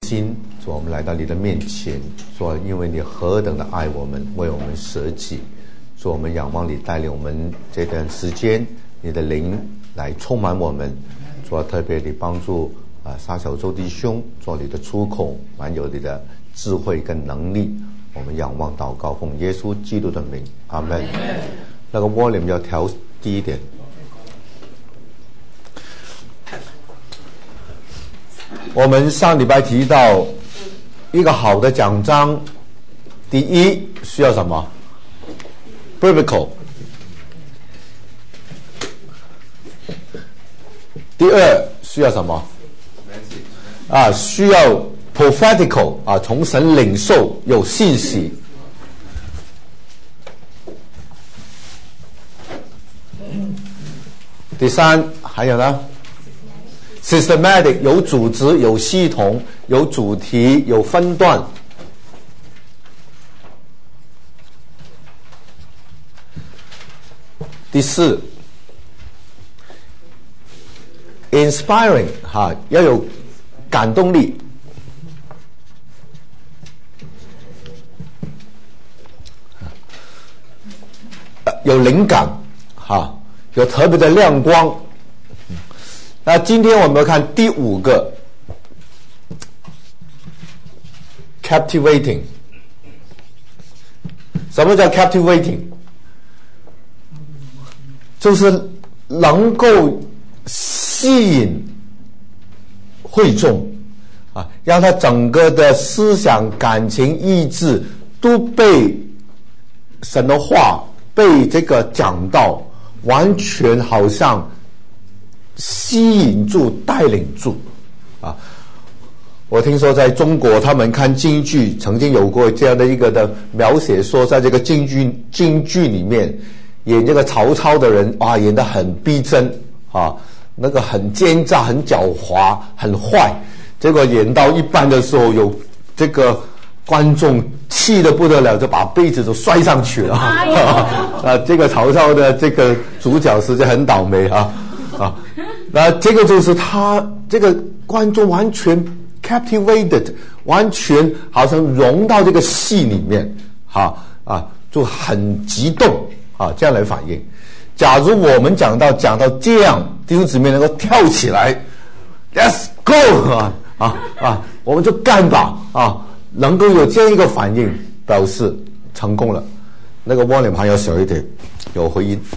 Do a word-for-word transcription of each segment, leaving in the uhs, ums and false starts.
今主，我们来到你的面前，主，因为你何等的爱我们，为我们舍己，主，我们仰望你带领我们这段时间，你的灵来充满我们，主，特别地帮助啊沙小周弟兄做你的出口，满有你的智慧跟能力，我们仰望祷告，奉耶稣基督的名，阿们。那个 volume 要调低一点。我们上礼拜提到一个好的讲章，第一需要什么 biblical， 第二需要什么啊？需要 prophetical 啊，从神领受有信息。第三还有呢？systematic 有组织、有系统、有主题、有分段。第四 ，inspiring 哈，要有感动力。有灵感哈，有特别的亮光。那今天我们要看第五个 captivating。 什么叫 captivating？ 就是能够吸引会众啊，让他整个的思想、感情、意志都被神的话、被这个讲道完全好像吸引住、带领住啊！我听说在中国，他们看京剧曾经有过这样的一个的描写，说在这个京剧京剧里面演这个曹操的人啊，演得很逼真啊，那个很奸诈、很狡猾、很坏。结果演到一半的时候，有这个观众气得不得了，就把杯子都摔上去了啊！这个曹操的这个主角实在很倒霉啊啊！那这个就是他这个观众完全 captivated， 完全好像融到这个戏里面，哈啊，就很激动啊，这样来反应。假如我们讲到讲到这样，弟兄姊妹能够跳起来 ，Let's go 啊啊啊，我们就干吧啊，能够有这样一个反应，表示成功了。那个 volume 还要小一点，有回音。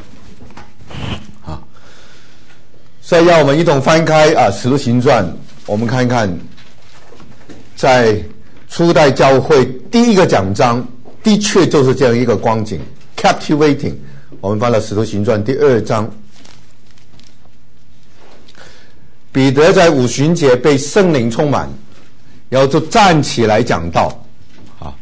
所以让我们一同翻开啊《使徒行传》，我们看看在初代教会第一个讲章，的确就是这样一个光景 ，captivating。我们翻了《使徒行传》第二章，彼得在五旬节被圣灵充满，然后就站起来讲道。啊，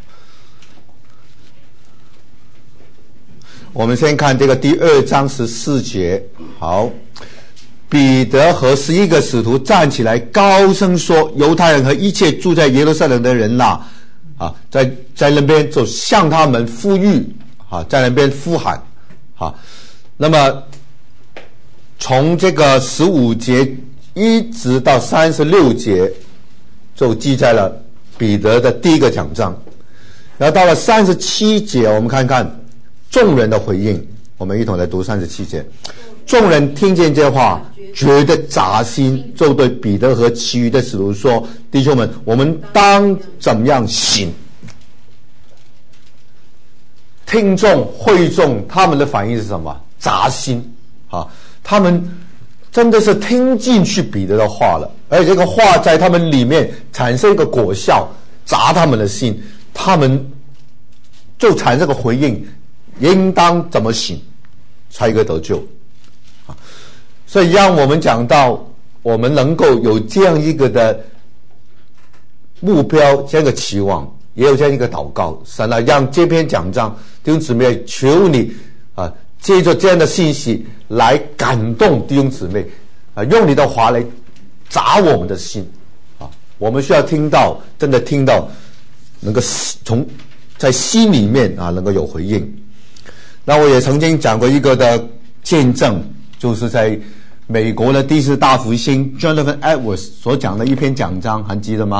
我们先看这个第二章十四节，好。彼得和十一个使徒站起来，高声说：“犹太人和一切住在耶路撒冷的人呐、啊，啊，在在那边就向他们呼吁，啊，在那边呼喊，啊，那么从这个十五节一直到三十六节，就记载了彼得的第一个讲章。然后到了三十七节，我们看看众人的回应，我们一同来读三十七节。众人听见这话，觉得扎心，就对彼得和其余的使徒说：“弟兄们，我们当怎样行？”听众会众他们的反应是什么？扎心啊！他们真的是听进去彼得的话了，而且这个话在他们里面产生一个果效，砸他们的心，他们就产生个回应，应当怎么行才可以得救？所以让我们讲到我们能够有这样一个的目标，这样一个期望，也有这样一个祷告，神啊，让这篇讲章弟兄姊妹，求你啊，借着这样的信息来感动弟兄姊妹啊，用你的话来砸我们的心啊，我们需要听到，真的听到，能够从在心里面啊能够有回应。那我也曾经讲过一个的见证，就是在美国的第四大福星 Jonathan Edwards 所讲的一篇讲章，还记得吗？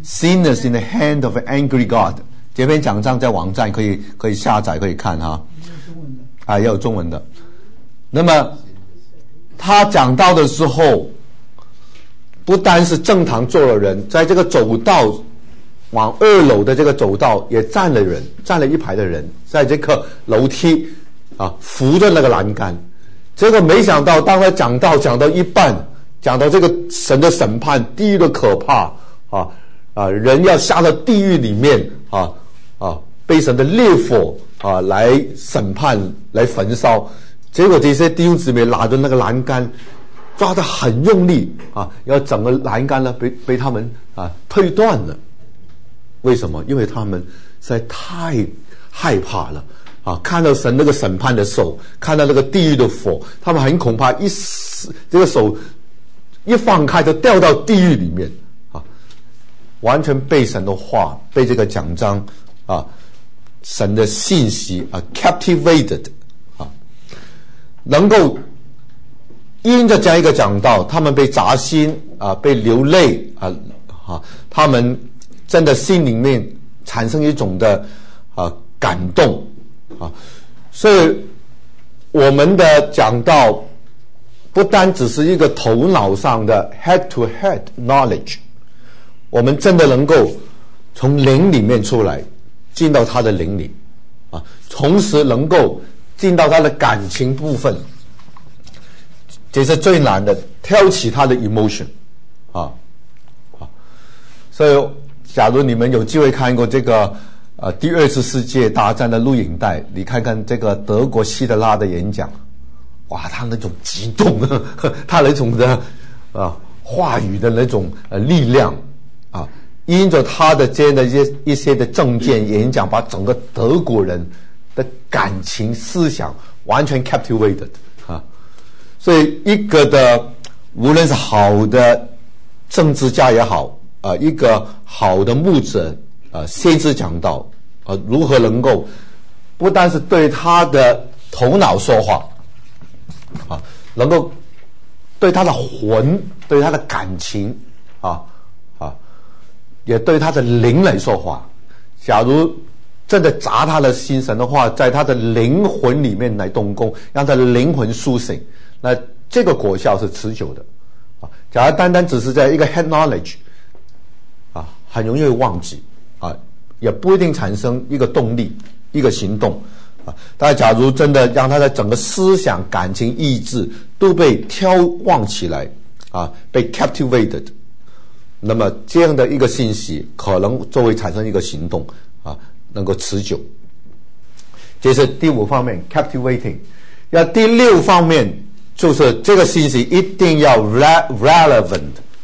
Sinners in the hand of an angry God。这篇讲章在网站可以可以下载可以看哈，啊也有中文的。那么他讲到的时候，不单是正堂坐了人，在这个走道往二楼的这个走道也站了人，站了一排的人，在这个楼梯啊扶着那个栏杆。结果没想到，当他讲到讲到一半，讲到这个神的审判，地狱的可怕啊啊，人要下到地狱里面啊啊，被神的烈火啊来审判，来焚烧。结果这些弟兄姊妹拿着那个栏杆，抓得很用力啊，要整个栏杆呢被被他们啊推断了。为什么？因为他们实在太害怕了啊！看到神那个审判的手，看到那个地狱的火，他们很恐怕一这个手一放开就掉到地狱里面啊！完全被神的话，被这个讲章啊，神的信息啊 captivated 啊，能够因着这样一个讲道，他们被扎心啊，被流泪啊啊，他们真的心里面产生一种的啊感动啊，所以我们的讲道不单只是一个头脑上的 head to head knowledge， 我们真的能够从灵里面出来，进到他的灵里啊，同时能够进到他的感情部分，这是最难的，挑起他的 emotion 啊啊，所以假如你们有机会看过这个呃第二次世界大战的录影带，你看看这个德国希特拉的演讲，哇，他那种激动，呵呵他那种的啊话语的那种呃力量啊，因着他的这样的一些一些的政见演讲，把整个德国人的感情思想完全 captivated 啊，所以一个的无论是好的政治家也好，啊、呃，一个好的牧者，啊、呃，先知讲道，啊、呃，如何能够不单是对他的头脑说话，啊，能够对他的魂，对他的感情，啊啊，也对他的灵来说话。假如真的砸他的心神的话，在他的灵魂里面来动工，让他的灵魂苏醒，那这个果效是持久的。啊，假如单单只是在一个 head knowledge， 啊，很容易会忘记，啊，也不一定产生一个动力，一个行动。啊，但假如真的让他的整个思想、感情、意志都被挑旺起来，啊，被 captivated， 那么这样的一个信息可能就会产生一个行动，啊，能够持久。这是第五方面 captivating。要第六方面就是这个信息一定要 relevant，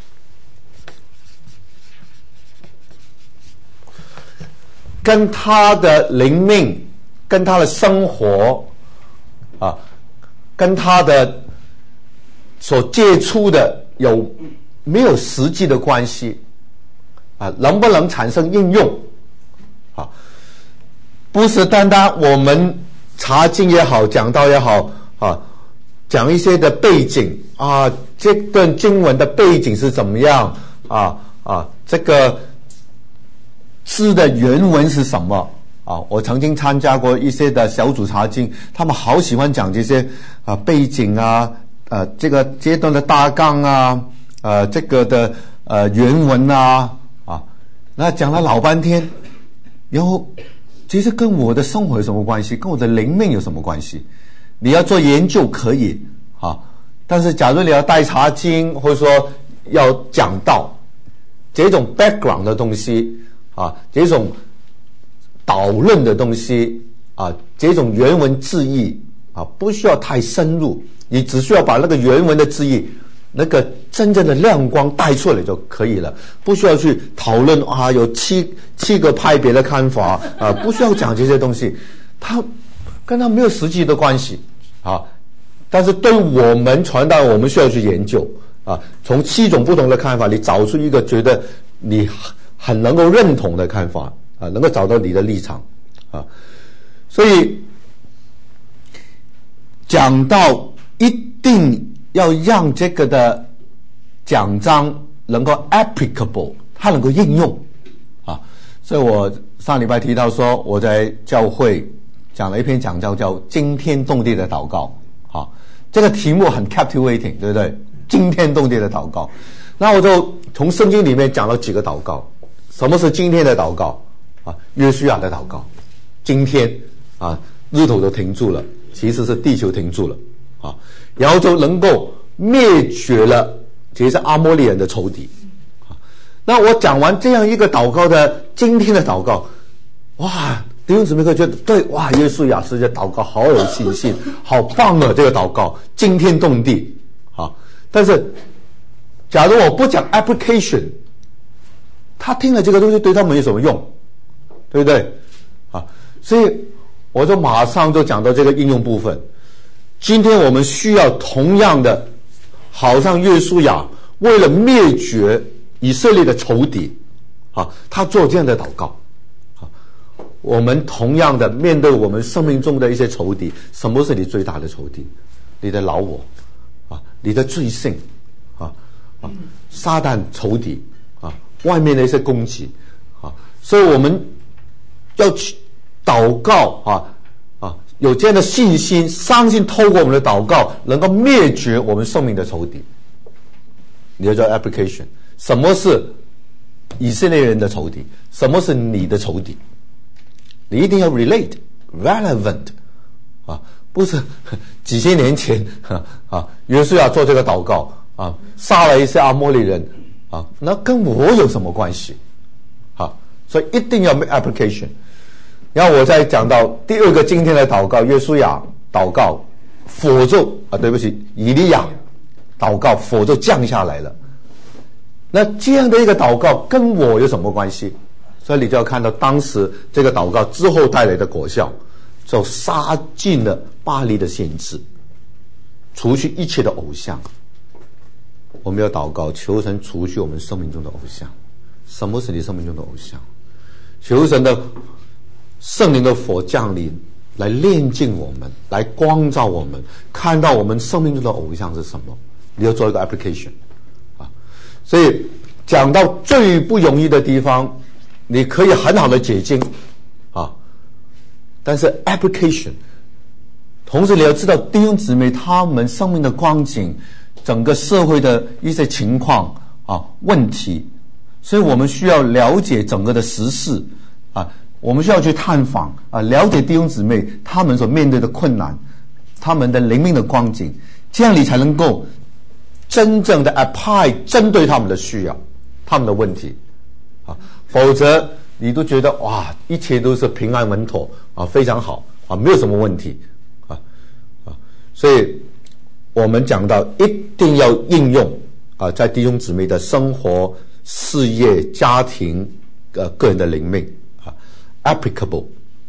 跟他的灵命。跟他的生活啊，跟他的所接触的有没有实际的关系啊？能不能产生应用啊？不是单单我们查经也好，讲道也好啊，讲一些的背景啊，这段经文的背景是怎么样啊啊？这个字的原文是什么？啊，我曾经参加过一些的小组查经，他们好喜欢讲这些啊背景啊，呃这个阶段的大纲啊，呃这个的呃原文啊，啊，那讲了老半天，然后其实跟我的生活有什么关系？跟我的灵命有什么关系？你要做研究可以啊，但是假如你要带查经，或者说要讲道，这种 background 的东西啊，这种导论的东西啊，这种原文字义啊，不需要太深入，你只需要把那个原文的字义那个真正的亮光带出来就可以了，不需要去讨论啊，有七七个派别的看法啊，不需要讲这些东西，它跟它没有实际的关系啊。但是对我们传道，我们需要去研究啊，从七种不同的看法，你找出一个觉得你很能够认同的看法。啊，能够找到你的立场啊，所以讲到一定要让这个的讲章能够 applicable， 它能够应用啊。所以我上礼拜提到说，我在教会讲了一篇讲教叫惊天动地的祷告，啊，这个题目很 captivating， 对不对？惊天动地的祷告。那我就从圣经里面讲了几个祷告。什么是今天的祷告啊？约书亚的祷告。今天啊，日头都停住了，其实是地球停住了啊，然后就能够灭绝了这些阿摩利人的仇敌啊。那我讲完这样一个祷告的今天的祷告，哇，弟兄姊妹会觉得对，哇，约书亚是这祷告好有信心，好棒啊，这个祷告惊天动地啊。但是假如我不讲 application， 他听了这个东西对他没什么用，对不对啊？所以我就马上就讲到这个应用部分。今天我们需要同样的，好像约书亚为了灭绝以色列的仇敌啊，他做这样的祷告啊。我们同样的面对我们生命中的一些仇敌，什么是你最大的仇敌？你的老我啊，你的罪性啊啊，撒旦仇敌啊，外面的一些攻击啊，所以我们要去祷告啊啊，有这样的信心，相信透过我们的祷告能够灭绝我们生命的仇敌。你要叫 application， 什么是以色列人的仇敌？什么是你的仇敌？你一定要 relate relevant 啊，不是几千年前啊，约书亚做这个祷告啊，杀了一些阿摩利人啊，那跟我有什么关系？好，所以一定要 make application。然后我再讲到第二个今天的祷告，约书亚祷告，火就啊，对不起，以利亚祷告，火就降下来了。那这样的一个祷告跟我有什么关系？所以你就要看到当时这个祷告之后带来的果效，就杀尽了巴黎的先知，除去一切的偶像。我们要祷告，求神除去我们生命中的偶像。什么是你生命中的偶像？求神的圣灵的火降临，来炼净我们，来光照我们，看到我们生命中的偶像是什么。你要做一个 application 啊。所以讲到最不容易的地方，你可以很好的解经啊，但是 application， 同时你要知道弟兄姊妹他们生命的光景，整个社会的一些情况啊问题，所以我们需要了解整个的时事啊。我们需要去探访啊，了解弟兄姊妹他们所面对的困难，他们的灵命的光景，这样你才能够真正的 apply 针对他们的需要，他们的问题啊，否则你都觉得哇，一切都是平安稳妥啊，非常好啊，没有什么问题啊啊，所以我们讲到一定要应用啊，在弟兄姊妹的生活、事业、家庭、呃个人的灵命。applicable。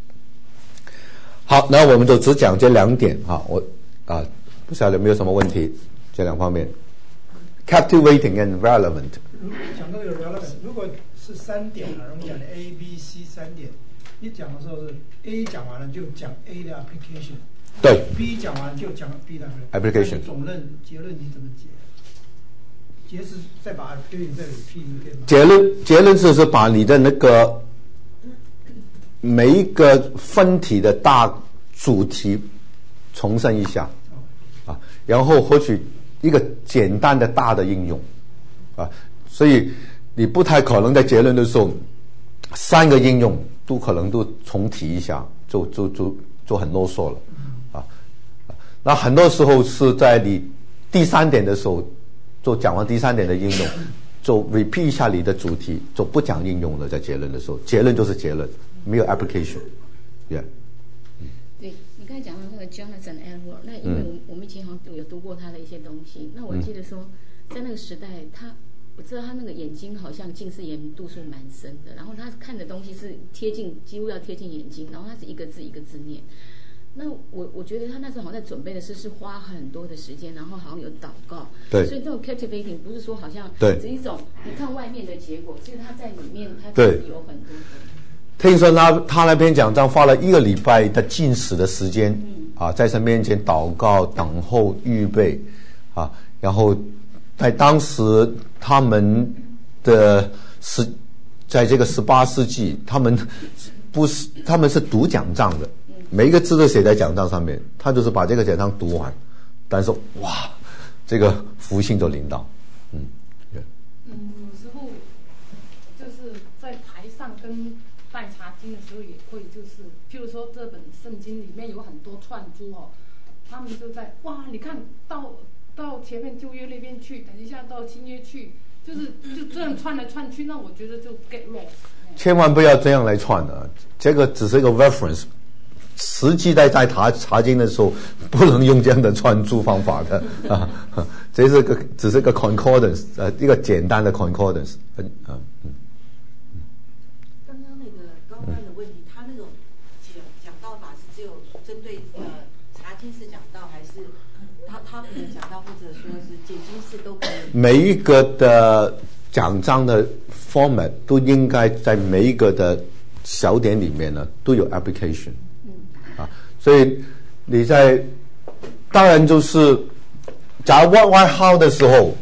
好，那我们就只讲这两点啊，我啊不晓得有没有什么问题，这两方面 captivating and relevant。 讲到这个 relevant， 如果是三点啊，我们讲的 A B C 三点，你讲的时候是 A 讲完了就讲 A 的 application， 对， B 讲完就讲 B 的 application。 总论结论你怎么解？结是再把 application 再 repeat 一遍吗？ 结论结论就是把你的那个每一个分体的大主题重申一下啊，然后获取一个简单的大的应用啊，所以你不太可能在结论的时候三个应用都可能都重提一下，就就就就很啰嗦了啊。那很多时候是在你第三点的时候，就讲完第三点的应用，就 repeat 一下你的主题，就不讲应用了。在结论的时候，结论就是结论。没有 application，yeah。 对，你刚才讲到那个 Jonathan Edwards， 那因为我我们以前好像有读过他的一些东西。那我记得说，在那个时代，他我知道他那个眼睛好像近视眼度数蛮深的，然后他看的东西是贴近，几乎要贴近眼睛，然后他是一个字一个字念。那我我觉得他那时候好像在准备的是是花很多的时间，然后好像有祷告。 对。 所以这种 captivating 不是说好像只一种你看外面的结果，其实他在里面他自己有很多的。 听说他他那篇讲章花了一个礼拜的禁食的时间啊，在神面前祷告、等候、预备啊，然后在当时他们的时在这个十八世纪，他们不是他们是读奖章的，每一个字都写在奖章上面，他就是把这个奖章读完，但是哇，这个福星就临到，嗯， 嗯，有时候就是在台上跟带查经的时候也会，就是譬如说这本圣经里面有很多串珠哦，他们就在哇，你看到到前面旧约那边去，等一下到新约去。就是就这样串来串去，那我觉得就 get lost。 千万不要这样来串的，这个只是一个 reference。实际在在查查经的时候，不能用这样的串珠方法的啊，这是个只是个 concordance， 呃，一个简单的 concordance， 嗯啊嗯。 刚刚那个高官的问题，嗯、他那种讲讲道法是只有针对呃查经式讲道，还是他他们的讲道，或者说是解经式都可以？ 每一个的讲章的 format 都应该在每一个的小点里面呢都有 application， 嗯啊，所以你在当然就是假如 what why how 的时候，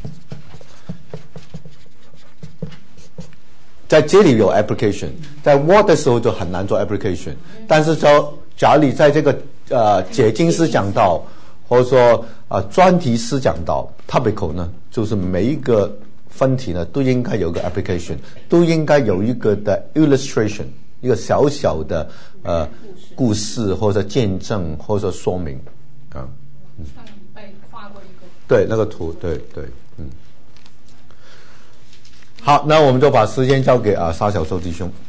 在这里有 application， 在 what 的时候就很难做 application， 但是说假如你在这个呃解经师讲道，或者说啊专题师讲道 topical 呢，就是每一个分题呢都应该有个 application， 都应该有一个的 illustration， 一个小小的呃故事或者见证或者说明啊。嗯、 上礼拜画过一个。 对，那个图，对对，嗯。好，那我们就把时间交给啊沙小寿弟兄。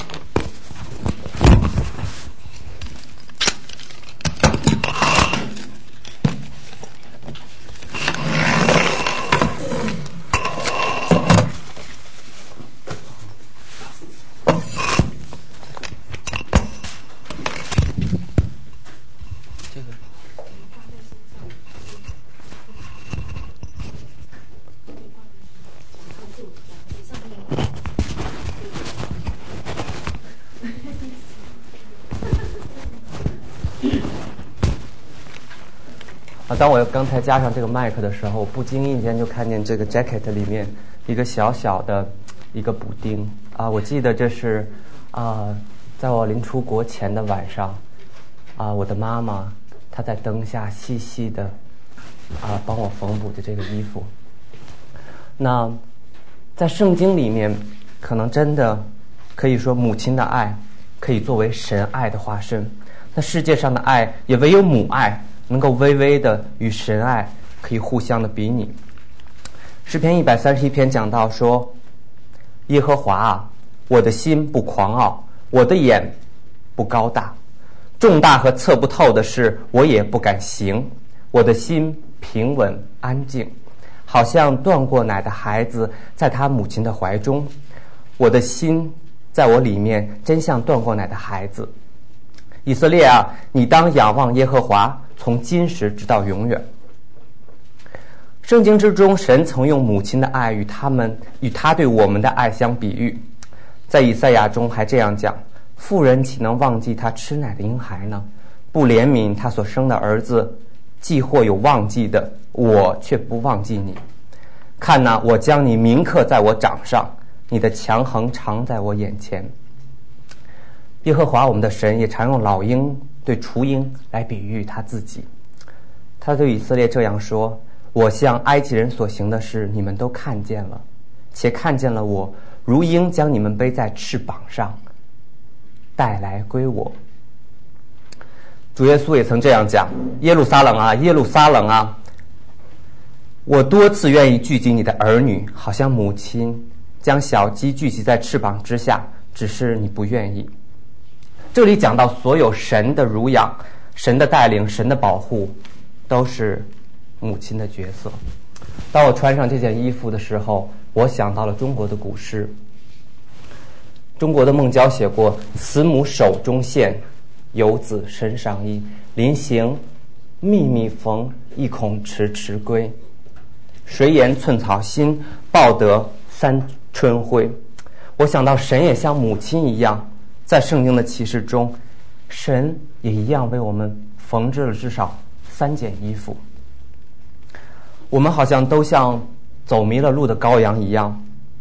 当我刚才加上这个麦克的时候，不经意间就看见这个 jacket 里面一个小小的一个补丁啊！我记得这是啊，在我临出国前的晚上啊，我的妈妈她在灯下细细的啊帮我缝补的这个衣服。那在圣经里面，可能真的可以说母亲的爱可以作为神爱的化身，那世界上的爱也唯有母爱能够微微的与神爱可以互相的比拟。诗篇一百三十一篇讲到说，耶和华啊，我的心不狂傲，我的眼不高大，重大和测不透的事我也不敢行，我的心平稳安静，好像断过奶的孩子在他母亲的怀中，我的心在我里面真像断过奶的孩子。以色列啊，你当仰望耶和华，从今时直到永远。圣经之中，神曾用母亲的爱与他们与他对我们的爱相比喻。在以赛亚中还这样讲，妇人岂能忘记她吃奶的婴孩呢？不怜悯她所生的儿子，既或有忘记的，我却不忘记你。看哪，我将你铭刻在我掌上，你的强横常在我眼前。耶和华我们的神也常用老鹰对雏鹰来比喻他自己。他对以色列这样说，我向埃及人所行的事你们都看见了，且看见了我如鹰将你们背在翅膀上带来归我。主耶稣也曾这样讲，耶路撒冷啊，耶路撒冷啊，我多次愿意聚集你的儿女，好像母亲将小鸡聚集在翅膀之下，只是你不愿意。这里讲到所有神的乳养，神的带领，神的保护，都是母亲的角色。当我穿上这件衣服的时候，我想到了中国的古诗。中国的孟郊写过，慈母手中线，游子身上衣，临行密密缝，意恐迟迟归。谁言寸草心，报得三春晖。我想到神也像母亲一样，在圣经的启示中，神也一样为我们缝制了至少三件衣服。我们好像都像走迷了路的羔羊一样，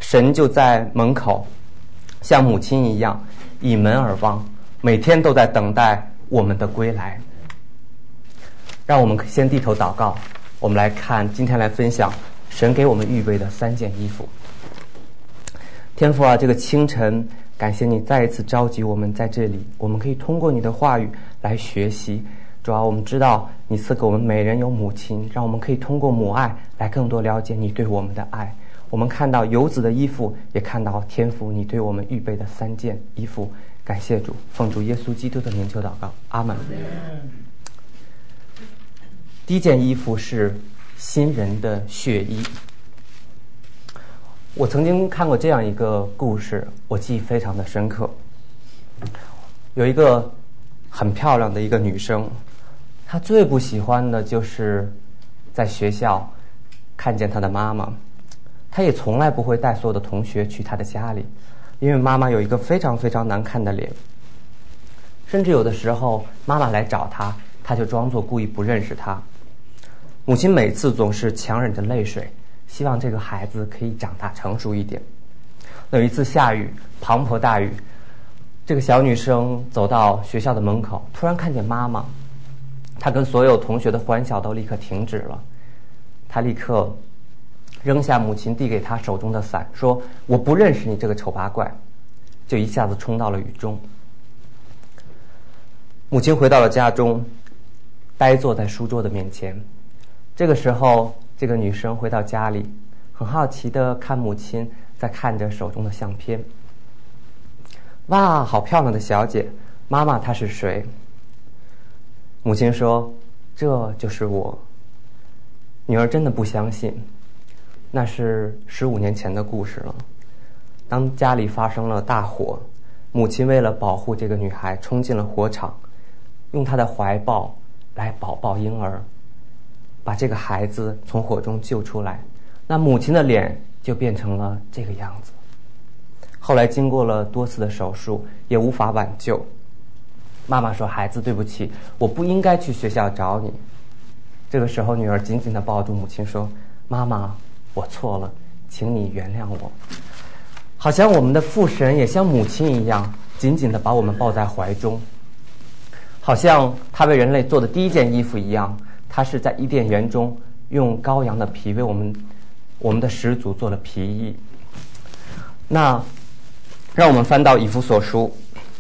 神就在门口，像母亲一样倚门而望，每天都在等待我们的归来。让我们先低头祷告，我们来看今天来分享神给我们预备的三件衣服。天父啊，这个清晨感谢你再一次召集我们在这里，我们可以通过你的话语来学习。主啊，我们知道你赐给我们每人有母亲，让我们可以通过母爱来更多了解你对我们的爱。我们看到游子的衣服，也看到天父你对我们预备的三件衣服。感谢主，奉主耶稣基督的名求祷告，阿门。第一件衣服是新人的血衣。我曾经看过这样一个故事，我记忆非常的深刻。有一个很漂亮的一个女生，她最不喜欢的就是在学校看见她的妈妈。她也从来不会带所有的同学去她的家里，因为妈妈有一个非常非常难看的脸。甚至有的时候妈妈来找她，她就装作故意不认识她。母亲每次总是强忍着泪水，希望这个孩子可以长大成熟一点。有一次下雨，滂沱大雨，这个小女生走到学校的门口，突然看见妈妈，她跟所有同学的欢笑都立刻停止了。她立刻扔下母亲递给她手中的伞，说：“我不认识你这个丑八怪。”就一下子冲到了雨中。母亲回到了家中，呆坐在书桌的面前。这个时候，这个女生回到家里，很好奇地看母亲在看着手中的相片。哇，好漂亮的小姐，妈妈她是谁？母亲说：“这就是我。”女儿真的不相信，那是十五年前的故事了。当家里发生了大火，母亲为了保护这个女孩，冲进了火场，用她的怀抱来保抱婴儿，把这个孩子从火中救出来。那母亲的脸就变成了这个样子。后来经过了多次的手术，也无法挽救。妈妈说：“孩子，对不起，我不应该去学校找你。”这个时候，女儿紧紧地抱住母亲说：“妈妈，我错了，请你原谅我。”好像我们的父神也像母亲一样，紧紧地把我们抱在怀中，好像他为人类做的第一件衣服一样。他是在伊甸园中用羔羊的皮为我们我们的始祖做了皮衣。那让我们翻到以弗所书，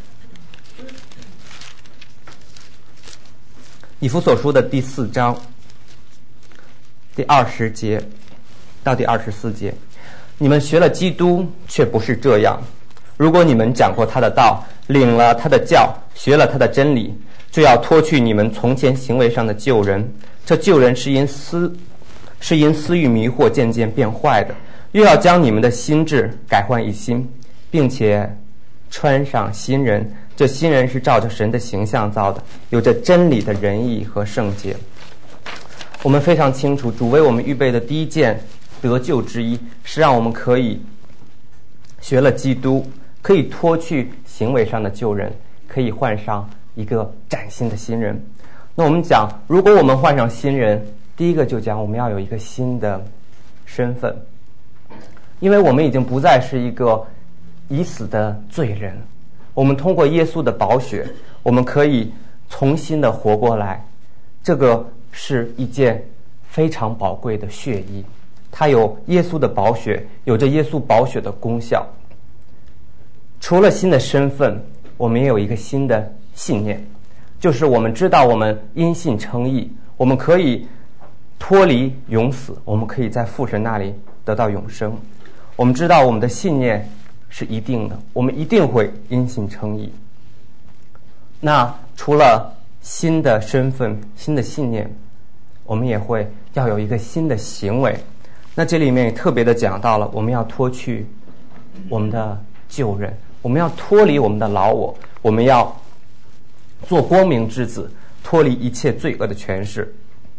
以弗所书的第四章第二十节到第二十四节。你们学了基督，却不是这样。如果你们讲过他的道，领了他的教，学了他的真理，就要脱去你们从前行为上的旧人。这旧人是因私是因私欲迷惑渐渐变坏的，又要将你们的心志改换一新，并且穿上新人。这新人是照着神的形象造的，有着真理的仁义和圣洁。我们非常清楚，主为我们预备的第一件得救之一，是让我们可以学了基督，可以脱去行为上的旧人，可以换上一个崭新的新人。那我们讲，如果我们换上新人，第一个就讲我们要有一个新的身份，因为我们已经不再是一个已死的罪人，我们通过耶稣的宝血，我们可以重新的活过来。这个是一件非常宝贵的血衣，它有耶稣的宝血，有着耶稣宝血的功效。除了新的身份，我们也有一个新的信念，就是我们知道我们因信称义，我们可以脱离永死，我们可以在父神那里得到永生。我们知道我们的信念是一定的，我们一定会因信称义。那除了新的身份、新的信念，我们也会要有一个新的行为。那这里面也特别的讲到了，我们要脱去我们的旧人，我们要脱离我们的老我，我们要做光明之子，脱离一切罪恶的权势。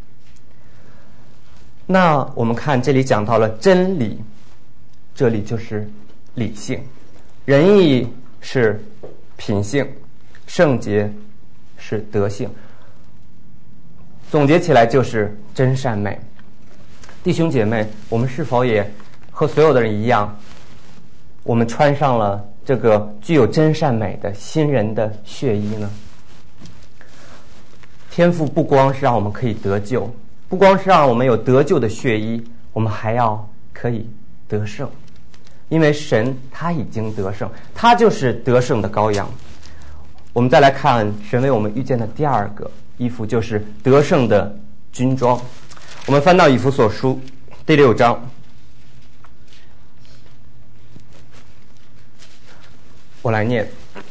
那我们看这里讲到了真理，这里就是理性，仁义是品性，圣洁是德性。总结起来就是真善美。弟兄姐妹，我们是否也和所有的人一样， 我们穿上了这个具有真善美的新人的血衣呢？天父不光是让我们可以得救，不光是让我们有得救的血衣，我们还要可以得胜，因为神他已经得胜，他就是得胜的羔羊。我们再来看神为我们预见的第二个衣服，就是得胜的军装。我们翻到以弗所书第六章，我来念。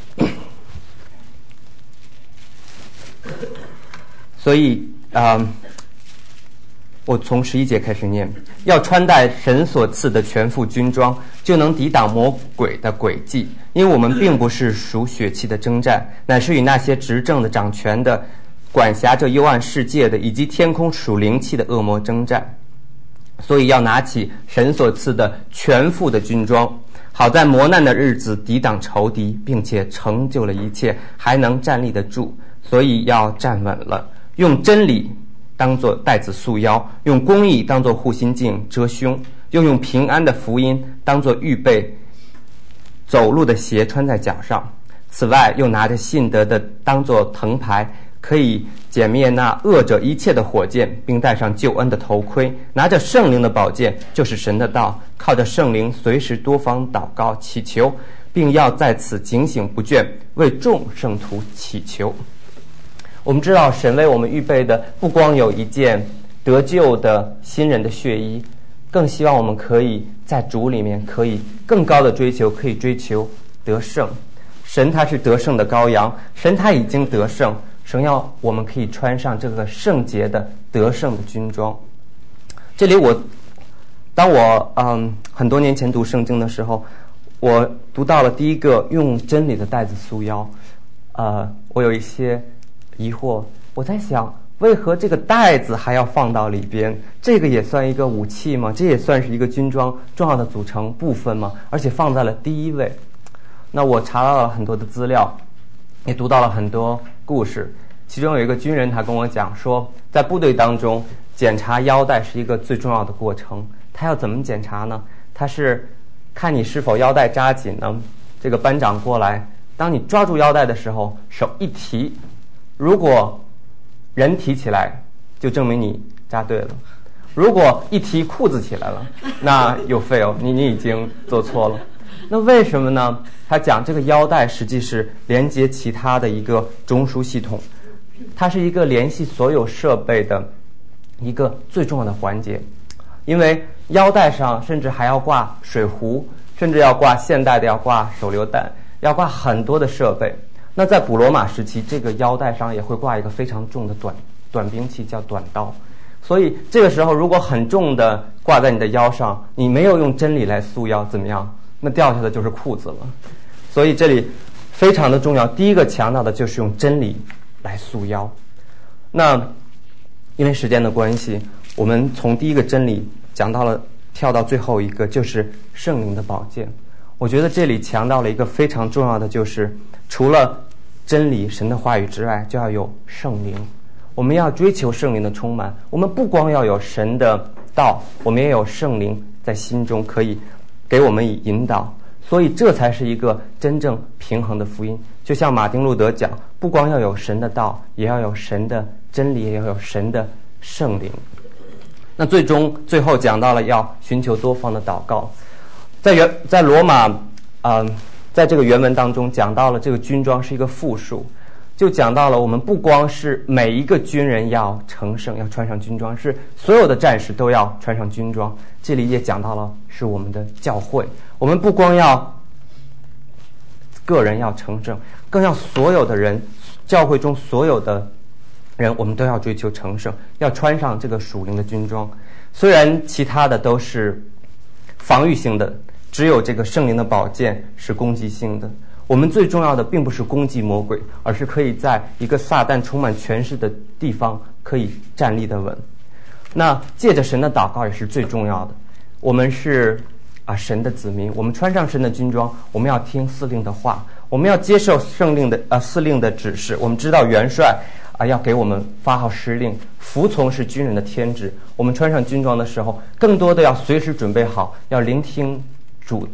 所以啊、呃，我从十一节开始念：要穿戴神所赐的全副军装，就能抵挡魔鬼的诡计。因为我们并不是属血气的征战，乃是与那些执政的、掌权的、管辖这幽暗世界的，以及天空属灵气的恶魔征战。所以要拿起神所赐的全副的军装，好在磨难的日子抵挡仇敌，并且成就了一切，还能站立得住。所以要站稳了，用真理当作带子束腰，用公义当作护心镜遮胸，又用平安的福音当作预备走路的鞋穿在脚上。此外，又拿着信德的当作藤牌，可以歼灭那恶者一切的火箭，并戴上救恩的头盔，拿着圣灵的宝剑，就是神的道，靠着圣灵随时多方祷告祈求，并要在此警醒不倦，为众圣徒祈求。我们知道神为我们预备的不光有一件得救的新人的血衣，更希望我们可以在主里面可以更高的追求，可以追求得胜。神他是得胜的羔羊，神他已经得胜，神要我们可以穿上这个圣洁的得胜的军装。这里我当我嗯很多年前读圣经的时候，我读到了第一个用真理的带子束腰，呃我有一些疑惑，我在想为何这个带子还要放到里边？这个也算一个武器吗？这也算是一个军装重要的组成部分吗？而且放在了第一位。那我查到了很多的资料，也读到了很多故事，其中有一个军人他跟我讲说，在部队当中检查腰带是一个最重要的过程。他要怎么检查呢？他是看你是否腰带扎紧呢，这个班长过来，当你抓住腰带的时候，手一提，如果人提起来，就证明你扎对了；如果一提裤子起来了，那有 fail， 你你已经做错了。那为什么呢？他讲这个腰带实际是连接其他的一个中枢系统，它是一个联系所有设备的一个最重要的环节。因为腰带上甚至还要挂水壶，甚至要挂现代的要挂手榴弹，要挂很多的设备。那在古罗马时期，这个腰带上也会挂一个非常重的短短兵器，叫短刀。所以这个时候如果很重的挂在你的腰上，你没有用真理来束腰，怎么样？那掉下的就是裤子了。所以这里非常的重要，第一个强调的就是用真理来束腰。那因为时间的关系，我们从第一个真理讲到了，跳到最后一个，就是圣灵的宝剑。我觉得这里强调了一个非常重要的，就是除了真理神的话语之外，就要有圣灵。我们要追求圣灵的充满，我们不光要有神的道，我们也有圣灵在心中可以给我们以引导。所以这才是一个真正平衡的福音。就像马丁路德讲，不光要有神的道，也要有神的真理，也要有神的圣灵。那最终最后讲到了要寻求多方的祷告。在原在罗马呃在这个原文当中讲到了这个军装是一个复数，就讲到了我们不光是每一个军人要成圣要穿上军装，是所有的战士都要穿上军装。这里也讲到了是我们的教会，我们不光要个人要成圣，更要所有的人，教会中所有的人，我们都要追求成圣，要穿上这个属灵的军装。虽然其他的都是防御性的，只有这个圣灵的宝剑是攻击性的。我们最重要的并不是攻击魔鬼，而是可以在一个撒旦充满权势的地方可以站立得稳。那借着神的祷告也是最重要的。我们是啊神的子民，我们穿上神的军装，我们要听司令的话，我们要接受圣令的啊司令的指示。我们知道元帅啊要给我们发号施令，服从是军人的天职。我们穿上军装的时候，更多的要随时准备好，要聆听主的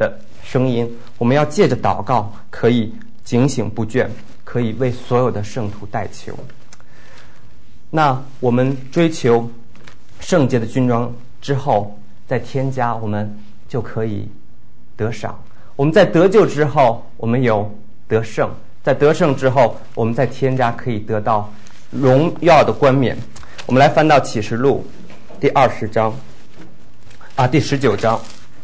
声音，我们要借着祷告可以警醒不倦，可以为所有的圣徒代求。那我们追求圣洁的军装之后，在天家我们就可以得赏。我们在得救之后，我们有得胜，在得胜之后，我们在天家可以得到荣耀的冠冕。我们来翻到启示录第二十章啊，第十九章。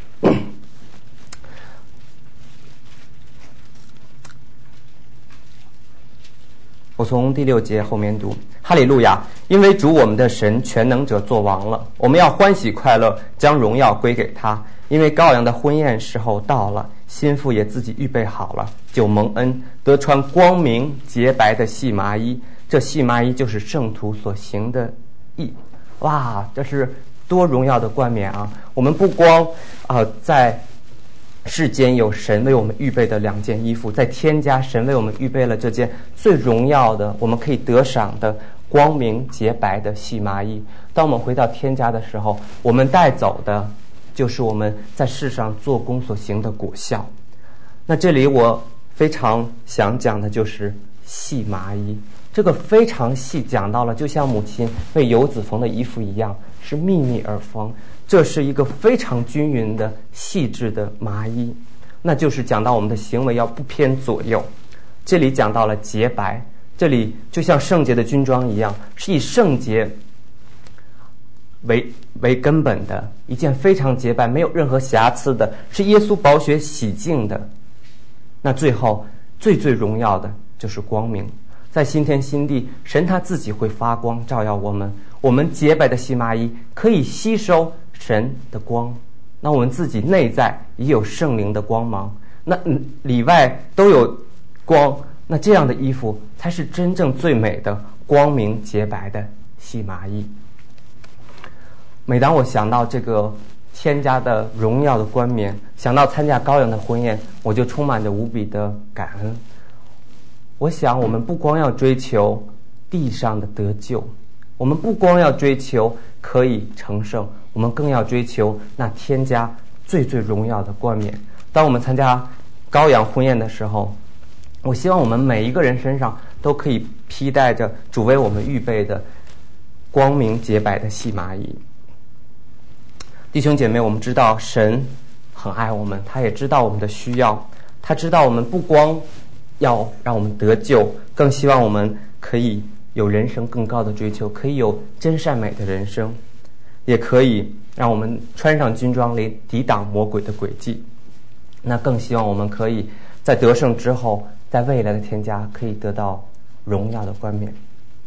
我从第六节后面读：哈利路亚！因为主我们的神全能者作王了，我们要欢喜快乐，将荣耀归给他。因为羔羊的婚宴时候到了，新妇也自己预备好了，就蒙恩得穿光明洁白的细麻衣。这细麻衣就是圣徒所行的义。哇，这是多荣耀的冠冕啊！我们不光呃在世间有神为我们预备的两件衣服，在天家神为我们预备了这件最荣耀的，我们可以得赏的光明洁白的细麻衣。当我们回到天家的时候，我们带走的就是我们在世上做工所行的果效。那这里我非常想讲的就是细麻衣，这个非常细，讲到了就像母亲为游子缝的衣服一样，是密密而缝。这是一个非常均匀的细致的麻衣，那就是讲到我们的行为要不偏左右。这里讲到了洁白，这里就像圣洁的军装一样，是以圣洁为为根本的一件非常洁白，没有任何瑕疵的，是耶稣宝血洗净的。那最后最最荣耀的就是光明，在新天新地，神他自己会发光照耀我们，我们洁白的细麻衣可以吸收神的光，那我们自己内在也有圣灵的光芒，那里外都有光，那这样的衣服才是真正最美的光明洁白的细麻衣。每当我想到这个天家的荣耀的冠冕，想到参加羔羊的婚宴，我就充满着无比的感恩。我想我们不光要追求地上的得救，我们不光要追求可以成圣，我们更要追求那天家最最荣耀的冠冕。当我们参加羔羊婚宴的时候，我希望我们每一个人身上都可以披戴着主为我们预备的光明洁白的细麻衣。弟兄姐妹，我们知道神很爱我们，他也知道我们的需要，他知道我们不光要让我们得救，更希望我们可以有人生更高的追求，可以有真善美的人生，也可以让我们穿上军装来抵挡魔鬼的诡计。那更希望我们可以在得胜之后，在未来的天家可以得到荣耀的冠冕。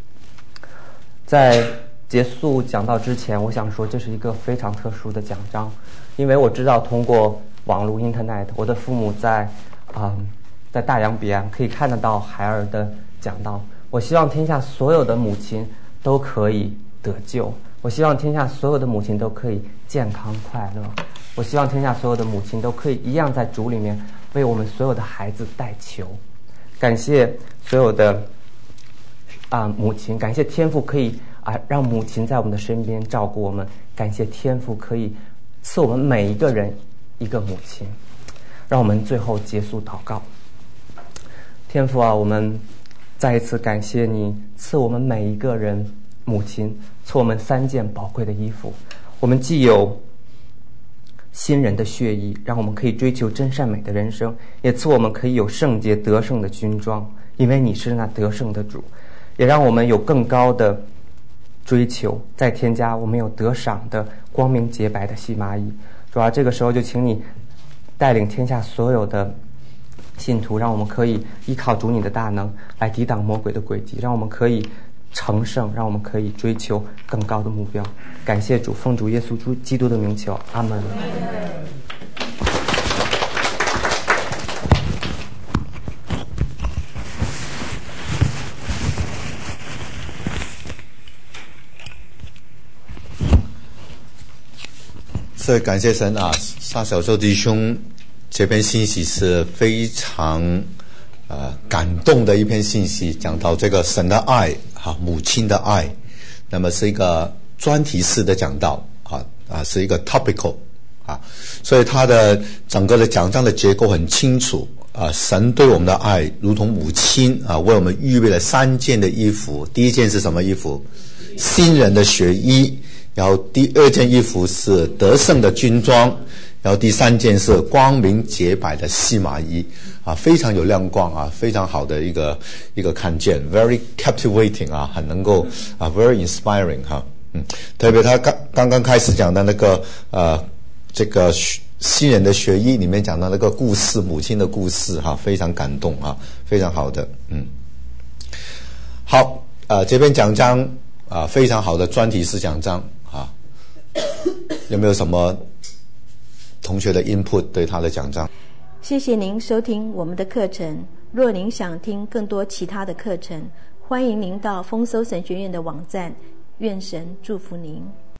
在结束讲道之前，我想说这是一个非常特殊的讲章，因为我知道通过网络 Internet， 我的父母在啊、嗯、在大洋彼岸可以看得到孩儿的讲道。我希望天下所有的母亲都可以得救，我希望天下所有的母亲都可以健康快乐，我希望天下所有的母亲都可以一样在主里面为我们所有的孩子代求。感谢所有的啊、母亲，感谢天父可以啊让母亲在我们的身边照顾我们，感谢天父可以赐我们每一个人一个母亲。让我们最后结束祷告。天父啊，我们再一次感谢你赐我们每一个人母亲，赐我们三件宝贵的衣服。我们既有新人的血衣，让我们可以追求真善美的人生，也赐我们可以有圣洁得胜的军装，因为你是那得胜的主。也让我们有更高的追求，在天家我们有得赏的光明洁白的细麻衣。主啊，这个时候就请你带领天下所有的信徒，让我们可以依靠主你的大能来抵挡魔鬼的诡计，让我们可以成圣，让我们可以追求更高的目标。感谢主，奉主耶稣基督的名求，阿门。 所以感谢神啊，沙小周弟兄这篇信息是非常呃感动的一篇信息，讲到这个神的爱哈、啊，母亲的爱，那么是一个专题式的讲道啊啊，是一个 topical 啊，所以他的整个的讲章的结构很清楚啊。神对我们的爱如同母亲啊，为我们预备了三件的衣服。第一件是什么衣服？新人的血衣。然后第二件衣服是得胜的军装。然后第三件是光明洁白的细麻衣啊，非常有亮光啊，非常好的一个一个看见 ，very captivating 啊，很能够啊 ，very inspiring 哈、啊，嗯，特别他刚刚刚开始讲的那个呃这个新人的学医里面讲到那个故事，母亲的故事哈、啊，非常感动啊，非常好的，嗯，好，呃，这篇讲章啊，非常好的专题式讲章啊，有没有什么同学的 input 对他的讲章？ 谢谢您收听我们的课程。若您想听更多其他的课程，欢迎您到丰收神学院的网站。愿神祝福您。